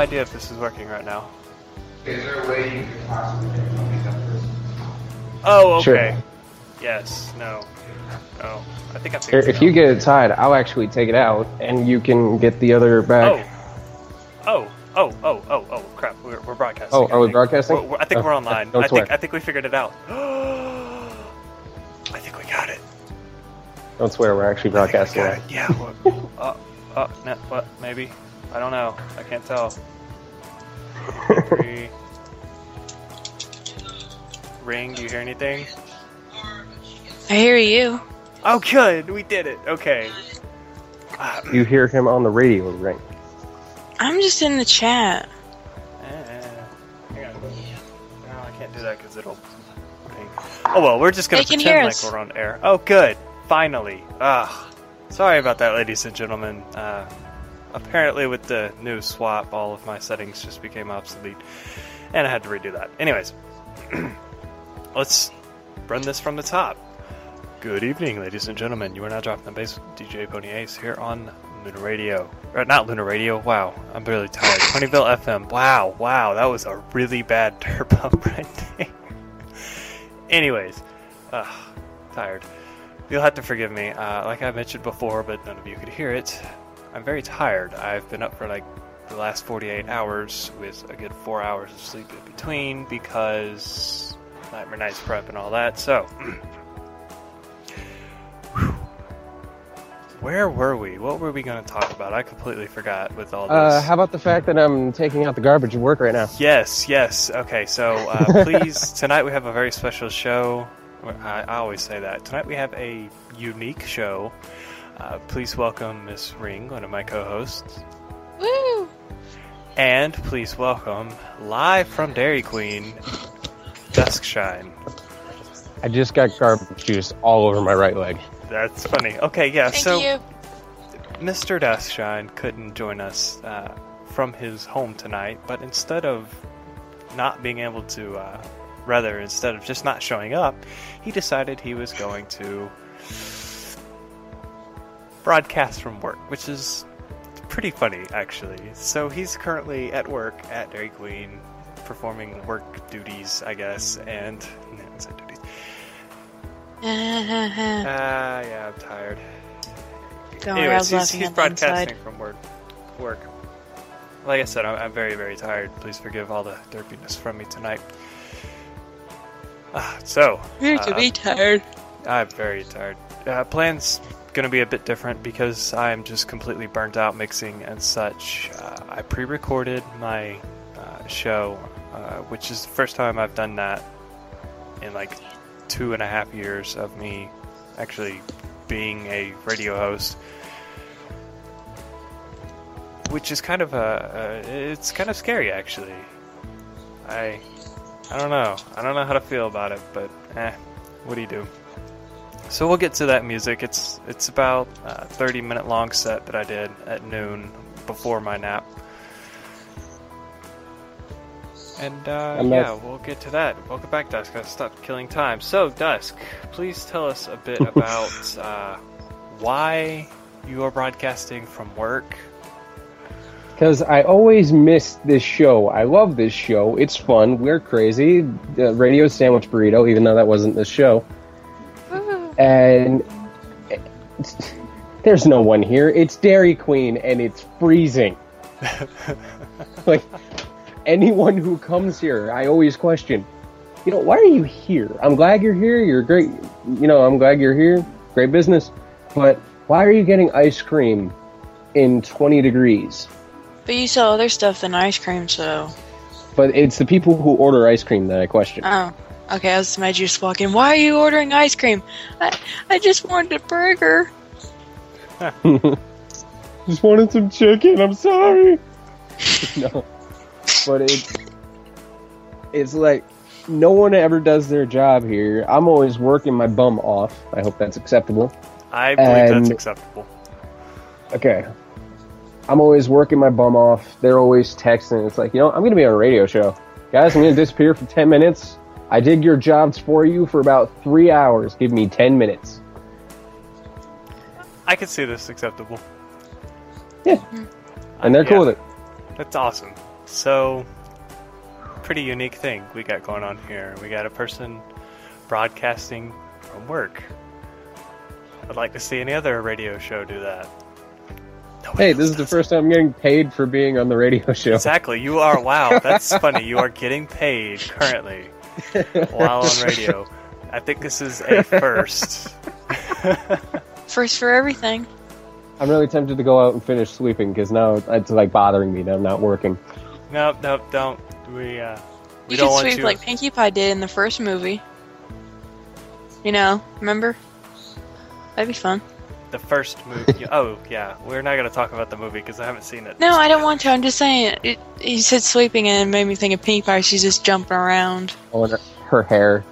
idea if this is working right now. Is there a way you could possibly pick something up first? Oh, okay. Sure. Yes. No. Oh, I think I figured If you get it tied, I'll actually take it out, and you can get the other back. Oh, crap. We're broadcasting. Oh, are we broadcasting? I think we're online. Don't swear. I think we figured it out. I think we got it. Don't swear, we're actually broadcasting. I think we got it. Yeah. No, what? Maybe. I don't know. I can't tell. Ring, do you hear anything? I hear you. Oh, good. We did it. Okay. You hear him on the radio ring. I'm just in the chat. Hang on. No, I can't do that because it'll ping. Oh, well, we're just going to They can hear pretend like us. we're on air. Oh, good. Finally. Sorry about that, ladies and gentlemen. Apparently, with the new swap, all of my settings just became obsolete, and I had to redo that. Anyways, let's run this from the top. Good evening, ladies and gentlemen. You are now dropping the bass with DJ Pony Ace here on Lunar Radio. Or not Lunar Radio. Wow, I'm really tired. Ponyville FM. Wow, that was a really bad derp up right there. Anyways, tired. You'll have to forgive me. Like I mentioned before, but none of you could hear it. I'm very tired. I've been up for like the last 48 hours with a good 4 hours of sleep in between because Nightmare Nights prep and all that. So, where were we? What were we going to talk about? I completely forgot with all this. How about the fact that I'm taking out the garbage at work right now? Yes. Okay, so please, tonight we have a very special show. I always say that. Tonight we have a unique show. Please welcome Miss Ring, one of my co-hosts. Woo! And please welcome, live from Dairy Queen, Duskshine. I just got garbage juice all over my right leg. That's funny. Okay, yeah, Thank so you. Mr. Duskshine couldn't join us from his home tonight, but instead of not being able to, instead of just not showing up, he decided he was going to broadcast from work, which is pretty funny, actually. So he's currently at work at Dairy Queen, performing work duties, I guess, and... No, it's not duties. Yeah, I'm tired. Don't worry, I was Anyways, laughing he's on the inside. broadcasting from work. Like I said, I'm very, very tired. Please forgive all the derpiness from me tonight. You're to be tired. I'm very tired. Plans going to be a bit different because I'm just completely burnt out mixing and such. I pre-recorded my show, which is the first time I've done that in like 2.5 years of me actually being a radio host, which is kind of it's kind of scary, actually. I don't know how to feel about it, but what do you do? So we'll get to that music. It's about a 30-minute long set that I did at noon before my nap. And we'll get to that. Welcome back, Dusk. I stopped killing time. So, Dusk, please tell us a bit about why you are broadcasting from work. Because I always miss this show. I love this show. It's fun. We're crazy. The Radio Sandwich Burrito, even though that wasn't the show. And there's no one here. It's Dairy Queen, and it's freezing. Like, anyone who comes here, I always question, why are you here? I'm glad you're here. You're great. I'm glad you're here. Great business. But why are you getting ice cream in 20 degrees? But you sell other stuff than ice cream, so... But it's the people who order ice cream that I question. Oh. Okay, I was mad you just walk in. Why are you ordering ice cream? I just wanted a burger. Just wanted some chicken. I'm sorry. No. But it's like no one ever does their job here. I'm always working my bum off. I hope that's acceptable. I believe that's acceptable. Okay. I'm always working my bum off. They're always texting. It's like, I'm going to be on a radio show. Guys, I'm going to disappear for 10 minutes. I did your jobs for you for about 3 hours. Give me 10 minutes. I can see this acceptable. Yeah. And they're cool with it. That's awesome. So, pretty unique thing we got going on here. We got a person broadcasting from work. I'd like to see any other radio show do that. Nobody Hey, else this is the does first time I'm getting paid for being on the radio show. Exactly. You are. Wow, that's funny. You are getting paid currently while on radio. I think this is a first. First for everything. I'm really tempted to go out and finish sweeping because now it's like bothering me that I'm not working. Nope, don't. We You don't could want sweep you. like Pinkie Pie did in the first movie. You know, remember? That'd be fun. The first movie. Oh, yeah. We're not going to talk about the movie because I haven't seen it. No, I don't want to. I'm just saying. You said sweeping and it made me think of Pinkie Pie. She's just jumping around. Oh, and her hair.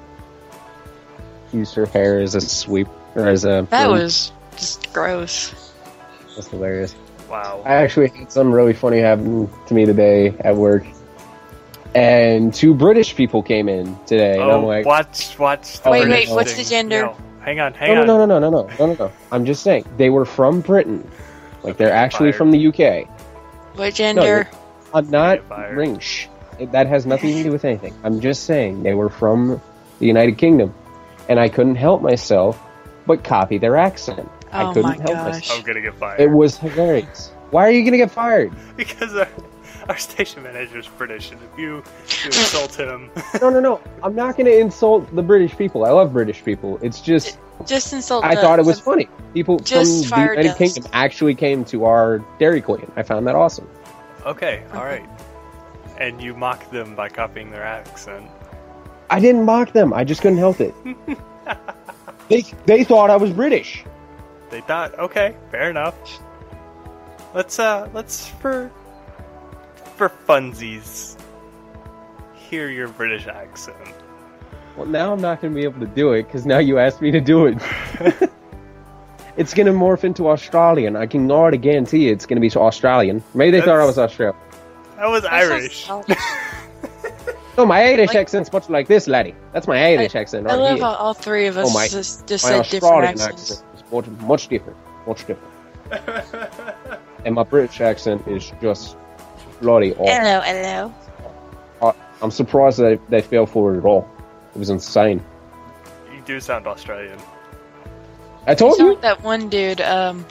Used her hair as a sweep or as a. That broom. was just gross. That's hilarious. Wow. I actually had something really funny happen to me today at work. And 2 British people came in today, and I'm like, watch. Oh, Wait, British what's the thing. gender? No, hang on. no. I'm just saying they were from Britain, like they're actually Fired. from the UK. What gender? I'm not Get fired. ring. That has nothing to do with anything. I'm just saying they were from the United Kingdom, and I couldn't help myself but copy their accent. I Oh couldn't my help gosh. myself. I'm going to get fired. It was hilarious. Why are you gonna get fired? Because our station manager's British, and if you insult him... No. I'm not gonna insult the British people. I love British people. It's just Just insult. I thought it was funny. People from Just the fire United dust. Kingdom actually came to our Dairy Queen. I found that awesome. Okay, alright. And you mock them by copying their accent. I didn't mock them. I just couldn't help it. They thought I was British. They thought, okay, fair enough. Let's for funsies, hear your British accent. Well, now I'm not going to be able to do it because now you asked me to do it. It's going to morph into Australian. I can already guarantee you it's going to be Australian. Maybe they thought I was Australian. That was Irish. No, my Irish Like- accent's much like this, laddie. That's my Irish accent I right love here. how all 3 of us Oh, my- just My said different Australian accents. accent is much different. Much different. And my British accent is just bloody awful. Hello. I'm surprised they fell for it at all. It was insane. You do sound Australian. I told You you. like that one dude,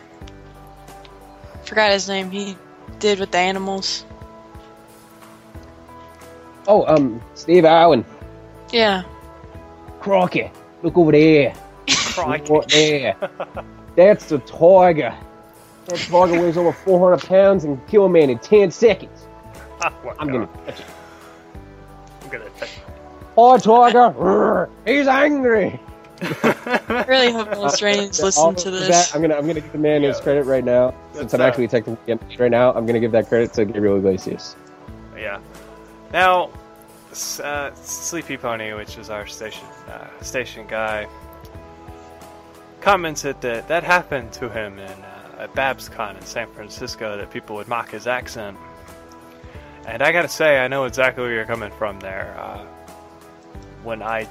forgot his name, he did with the animals. Oh, Steve Irwin. Yeah. Crocky, look over there. Crikey. Look there. That's the tiger. That tiger weighs over 400 pounds and kill a man in 10 seconds. Oh my I'm God. gonna touch it. I'm gonna take Hi, tiger. Rrr, he's angry. I really hope no Australians listen to this. I'm gonna give the man his credit right now. Since I'm actually technically getting paid right now, I'm gonna give that credit to Gabriel Iglesias. Yeah. Now, Sleepy Pony, which is our station guy, commented that happened to him at BabsCon in San Francisco, that people would mock his accent. And I gotta say, I know exactly where you're coming from there. When I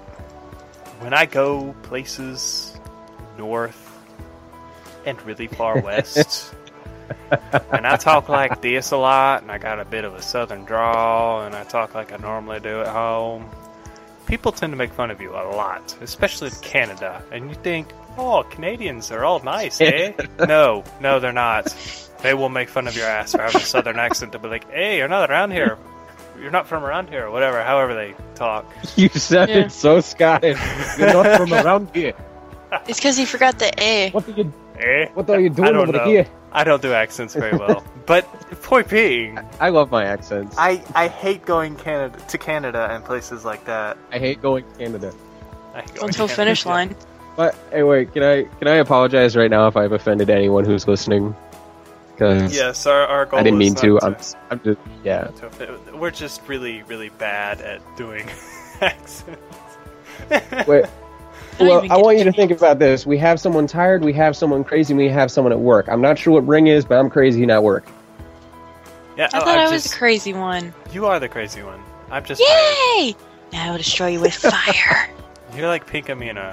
go places north and really far west, and I talk like this a lot, and I got a bit of a southern drawl, and I talk like I normally do at home, people tend to make fun of you a lot, especially in Canada. And you think, oh, Canadians are all nice, eh? No, they're not. They will make fun of your ass for having a southern accent. They'll be like, hey, you're not around here. You're not from around here, or whatever, however they talk. You sounded Yeah. so Scottish. You're not from around here. It's because he forgot the A. What are you Eh? doing I don't over know. here? I don't do accents very well. But point being, I love my accents. I hate going to Canada and places like that. I hate going to Canada. I hate going Until to finish Canada. line. But anyway, can I apologize right now if I've offended anyone who's listening? Because Yes, our goal I didn't is mean to. not I'm just yeah. We're just really, really bad at doing accents. Wait. Don't Well, even I get want you to into think about this. We have someone tired, we have someone crazy, and we have someone at work. I'm not sure what Ring is, but I'm crazy and at work. Yeah, I thought I was the crazy one. You are the crazy one. I'm just. Yay! Now I will destroy you with fire. You're like Pink Amina.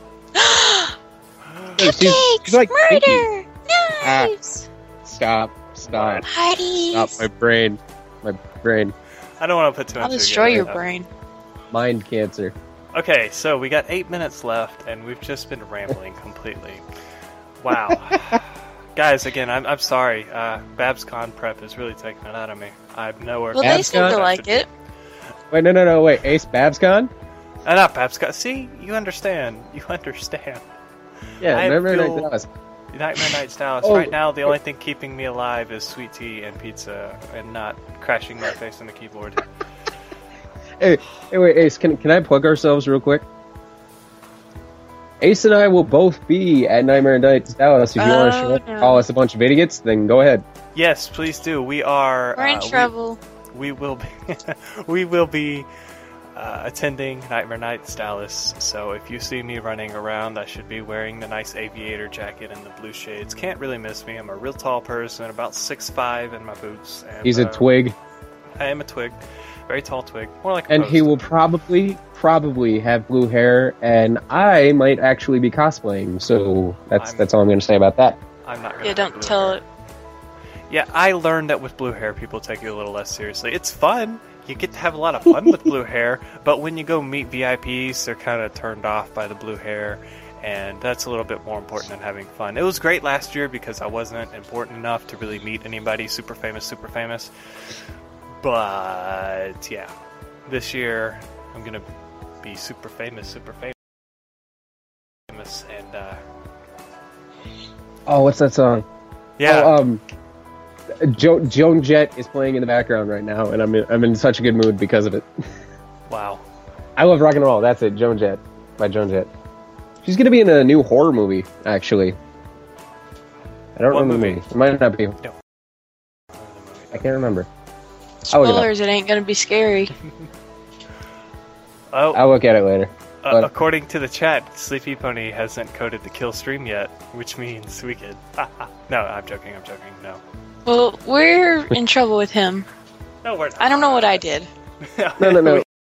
She's like Pinky. Murder! Knives! Stop. Party! Stop my brain. my brain. I don't want to put too much. I'll destroy together. your brain. Mind cancer. Okay, so we got 8 minutes left, and we've just been rambling completely. Wow. Guys, again, I'm sorry. BabsCon prep is really taking it out of me. I'm nowhere. Well, they seem to like it. Wait, no. Wait, Ace BabsCon? Not BabsCon. See, you understand. You understand. Yeah, I Nightmare feel- Night Dallas. Nightmare Nights Dallas. Oh, Right now, the only thing keeping me alive is sweet tea and pizza, and not crashing my face on the keyboard. Hey, wait, Ace, can I plug ourselves real quick? Ace and I will both be at Nightmare Nights Dallas. If you want to show up and call us a bunch of idiots, then go ahead. Yes, please do. We are. We're in trouble. We will be. We will be attending Nightmare Nights Dallas. So if you see me running around, I should be wearing the nice aviator jacket and the blue shades. Can't really miss me. I'm a real tall person, about 6'5" in my boots. And, He's a twig. I am a twig, very tall twig, more like. And he will probably have blue hair, and I might actually be cosplaying. So that's all I'm going to say about that. I'm not gonna. Yeah, have don't blue tell hair. it. Yeah, I learned that with blue hair, people take you a little less seriously. It's fun. You get to have a lot of fun with blue hair, but when you go meet VIPs, they're kind of turned off by the blue hair, and that's a little bit more important than having fun. It was great last year because I wasn't important enough to really meet anybody super famous. But, yeah, this year, I'm going to be super famous, and, Oh, what's that song? yeah. Oh, Joan Jett is playing in the background right now, and I'm in such a good mood because of it. Wow. I love rock and roll. That's it, Joan Jett by Joan Jett. She's gonna be in a new horror movie, actually. I don't What remember movie? the movie. It might not be. No. I can't remember. I'll look it up. Spoilers, it ain't gonna be scary. Oh, I'll look at it later. But- according to the chat, Sleepy Pony hasn't coded the kill stream yet, which means we could. No, I'm joking. No. Well, we're in trouble with him. No, we're not. I don't know what I did. No.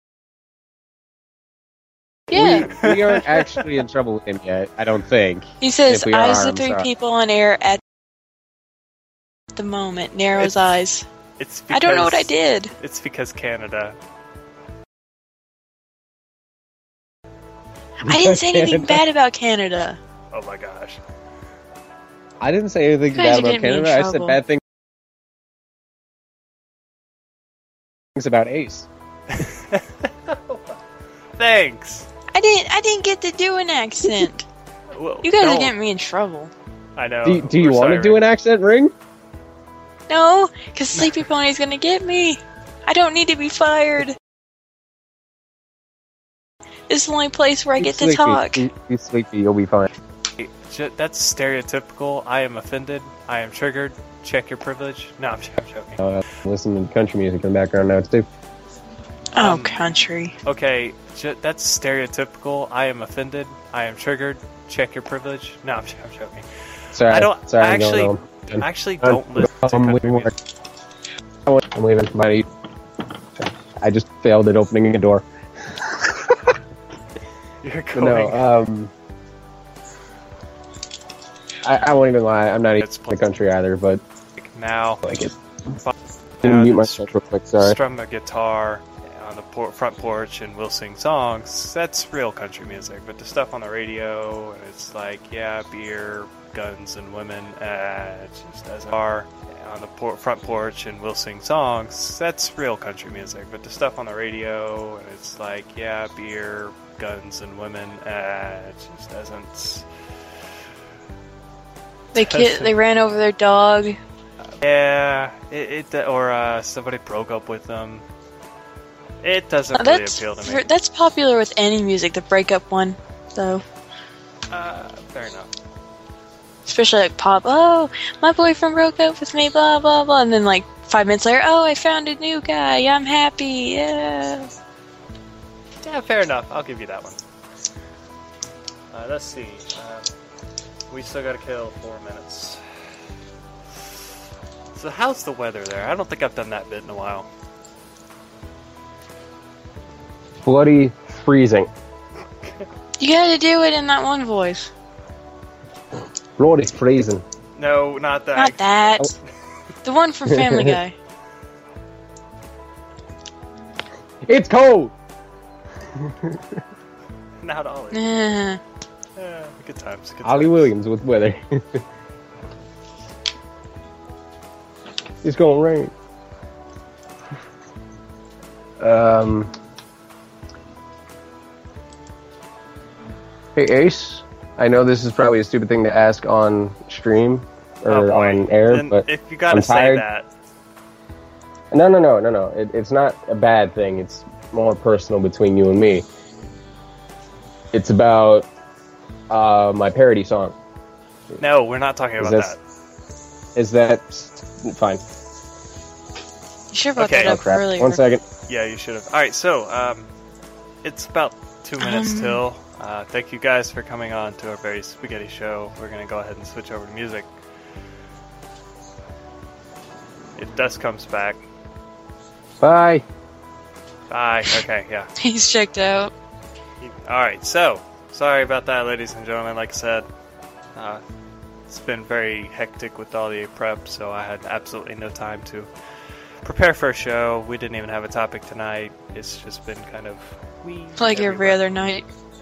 Yeah. We aren't actually in trouble with him yet, I don't think. He says, If we are, eyes the I'm three sorry. people on air at the moment. Narrows eyes. It's I don't know what I because- did. It's because Canada. I didn't say anything bad about Canada. Oh my gosh. I didn't say anything You guys bad are about getting me in Canada. I said trouble. bad things about Ace. Thanks. I didn't get to do an accent. Well, You guys no, are getting me in trouble. I know. Do you want to do an accent ring? No, because Sleepy Pony's gonna get me. I don't need to be fired. This is the only place where I get to talk. Be sleepy, you'll be fine. That's stereotypical. I am offended. I am triggered. Check your privilege. No, I'm joking. Listen to country music in the background now too. Oh, country. Okay, that's stereotypical. I am offended. I am triggered. Check your privilege. No, I'm joking. Sorry, I don't sorry, I I'm going home. actually don't listen to I'm country leaving music. work. I'm leaving. Bye. I just failed at opening a door. You're But going. no, I won't even lie. I'm not even It's in the country either, but now. I like it. Yeah, Didn't mute just myself real quick. Sorry. Strum a guitar on the front porch and we'll sing songs. That's real country music. But the stuff on the radio, and it's like, yeah, beer, guns, and women. It just doesn't. On the front porch and we'll sing songs. That's real country music. But the stuff on the radio, and it's like, yeah, beer, guns, and women. It just doesn't. They ran over their dog. Yeah, or somebody broke up with them. It doesn't really appeal to me. That's popular with any music, the breakup one, though. Fair enough. Especially like pop. Oh, my boyfriend broke up with me, blah, blah, blah. And then like 5 minutes later, oh, I found a new guy. I'm happy. Yeah. Yeah, fair enough. I'll give you that one. Let's see. We still gotta kill 4 minutes. So how's the weather there? I don't think I've done that bit in a while. Bloody freezing. You gotta do it in that one voice. Bloody freezing. No, not that. Not that. The one from Family Guy. It's cold. Now to Ollie. Eh. Good times. Good Ollie times. Williams with weather. It's gonna rain. Hey Ace, I know this is probably a stupid thing to ask on stream or Oh, boy. on air, Then but if you gotta I'm say tired. that, No. It's not a bad thing. It's more personal between you and me. It's about my parody song. no, we're not talking about that. Is that fine? You should have brought Okay. that Oh up crap! earlier. 1 second. Yeah, you should have. All right, so it's about 2 minutes till. Thank you guys for coming on to our very spaghetti show. We're gonna go ahead and switch over to music. If Dust comes back, Bye. bye. Okay, yeah. He's checked out. All right, so sorry about that, ladies and gentlemen. Like I said, it's been very hectic with all the prep, so I had absolutely no time to prepare for a show. We didn't even have a topic tonight. It's just been kind of Like every other night.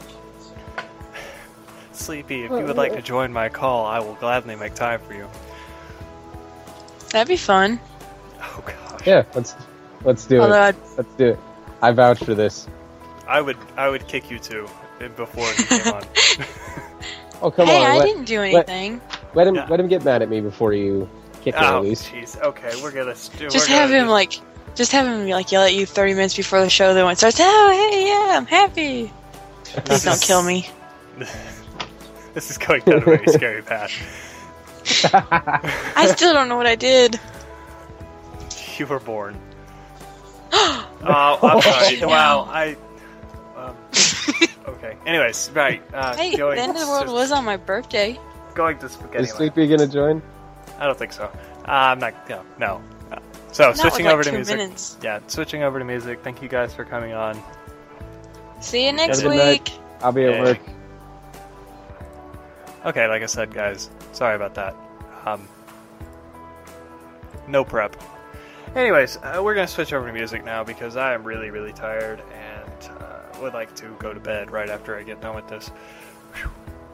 Sleepy, if you would like to join my call, I will gladly make time for you. That'd be fun. Oh gosh. Yeah, let's do Although it. Let's do it. I vouch for this. I would kick you too before you came on. Oh come hey, on! I Let, didn't do anything. let him Yeah. let him get mad at me before you kick him Oh, at least. jeez. Okay, we're gonna do. Just have him like yell at you 30 minutes before the show. Then when it starts, oh hey yeah, I'm happy. Please don't kill me. This is going down a very scary path. I still don't know what I did. You were born. Oh, I'm sorry. Wow, okay. Anyways, right. Hey, the end of the world was on my birthday. going to spaghetti. Is Sleepy gonna join? I don't think so. I'm not. No. So Not switching with, over to 2 music. minutes. Yeah, switching over to music. Thank you guys for coming on. See you next Have a good night. week. I'll be at Hey. work. Okay, like I said, guys, sorry about that. No prep. Anyways, we're gonna switch over to music now because I am really, really tired and would like to go to bed right after I get done with this. Whew.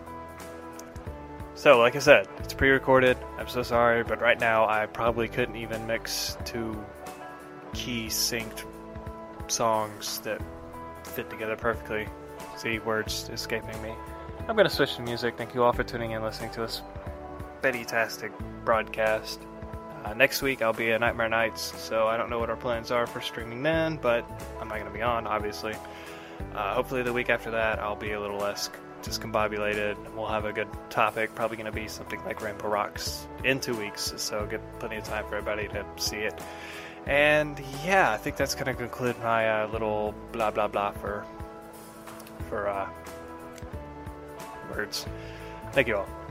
So, like I said, it's pre-recorded. I'm so sorry, but right now I probably couldn't even mix two key synced songs that fit together perfectly. See, words escaping me. I'm going to switch to music. Thank you all for tuning in, listening to this Betty-tastic broadcast. Next week I'll be at Nightmare Nights, so I don't know what our plans are for streaming then, but I'm not going to be on, obviously. Hopefully the week after that I'll be a little less discombobulated. We'll have a good topic, probably going to be something like Rainbow Rocks in 2 weeks, so get plenty of time for everybody to see it. And yeah, I think that's going to conclude my little blah blah blah for words. Thank you all.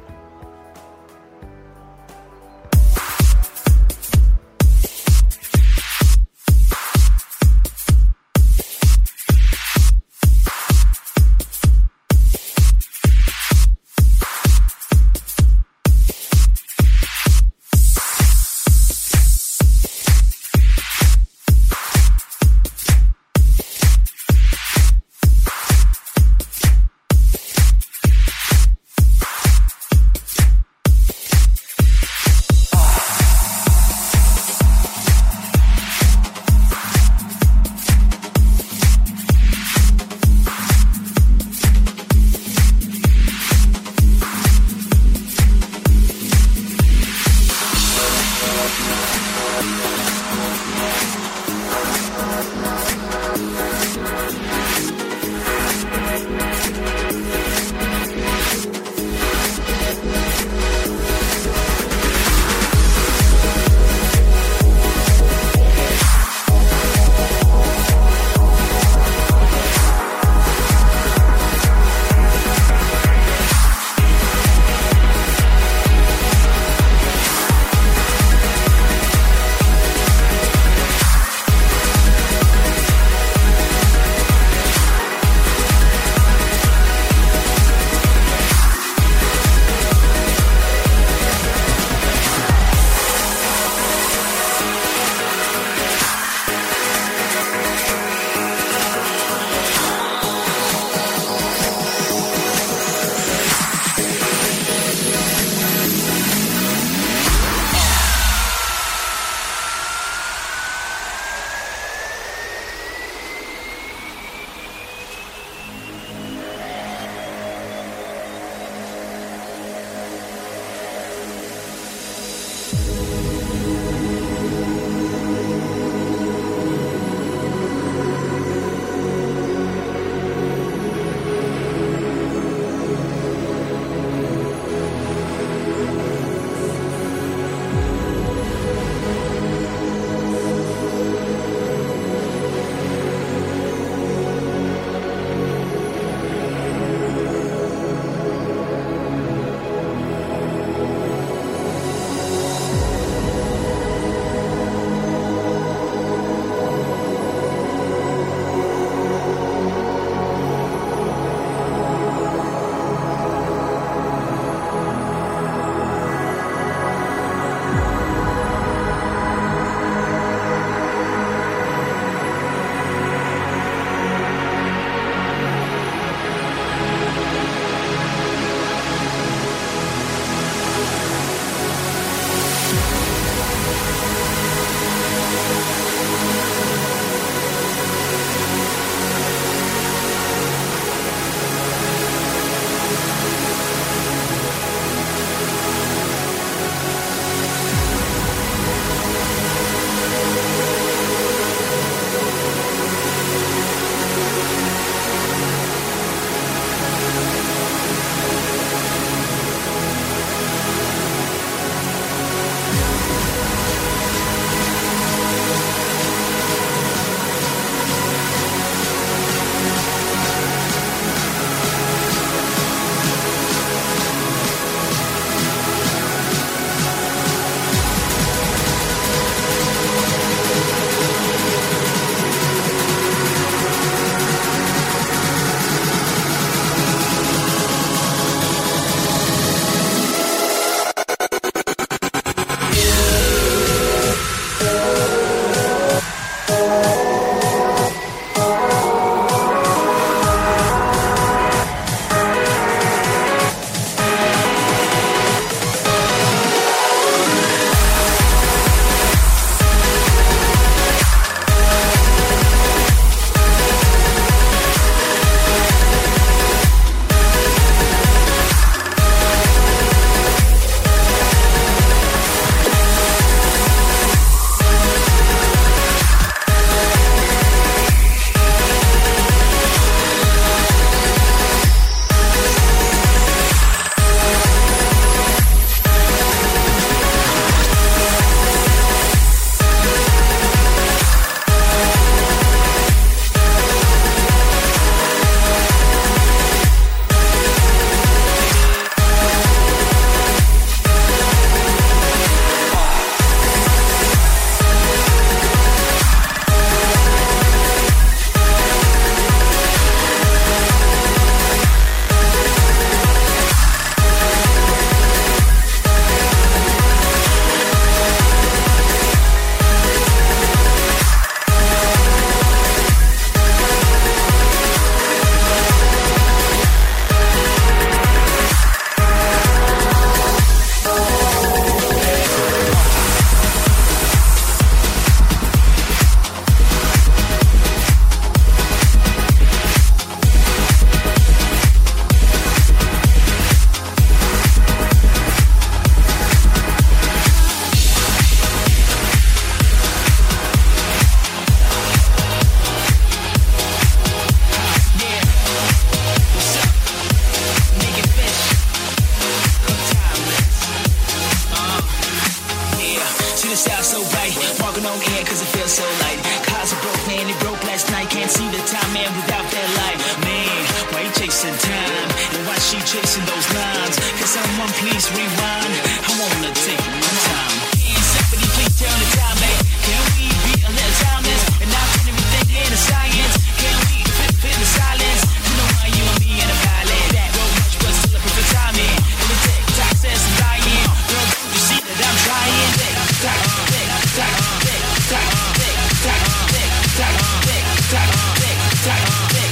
time, man, without that light. Man, why you chasing time? And why she chasing those lines? Can someone please rewind? I wanna take my time. Can somebody please turn the time back? Can we be a little timeless? And not put everything in the science? Can we fit the silence? You know why you and me in a ballet? That road much, but still a perfect timing. And the tick-tock says I'm dying. Girl, don't you see that I'm trying? Tick-tock, tick-tock, tick-tock, tick-tock, tick-tock, tick-tock, tick-tock,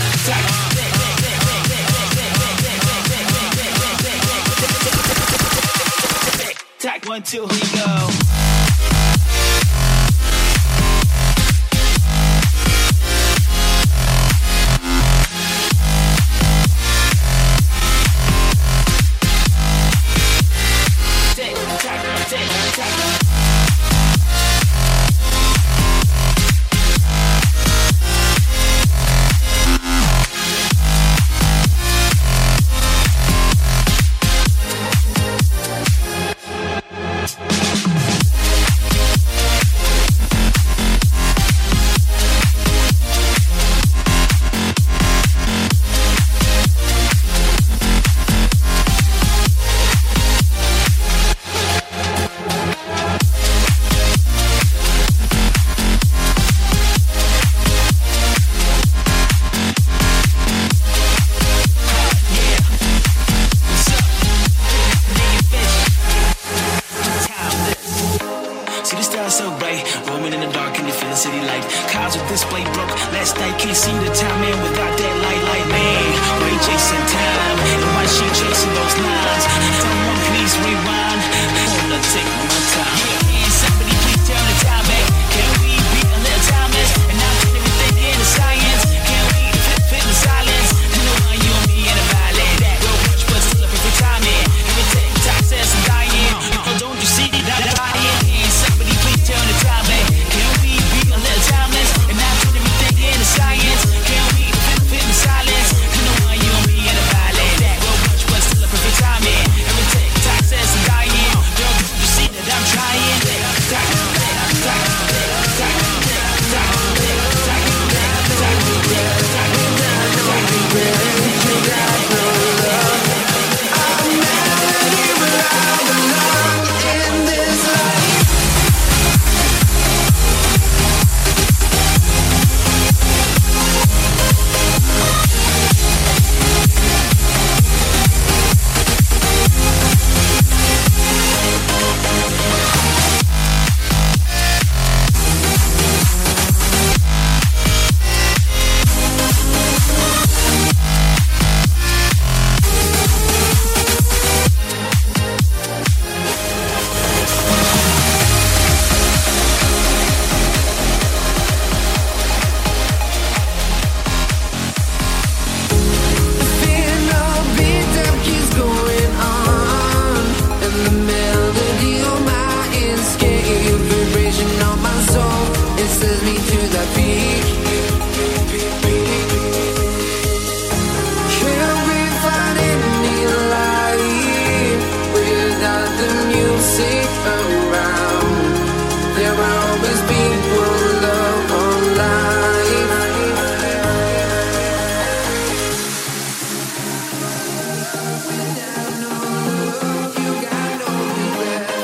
tick-tock, tick-tock. 1, 2, here we go. Display broke last night, can't see the time, man, without that light, man. Why you chasing time? And why she chasing those lines?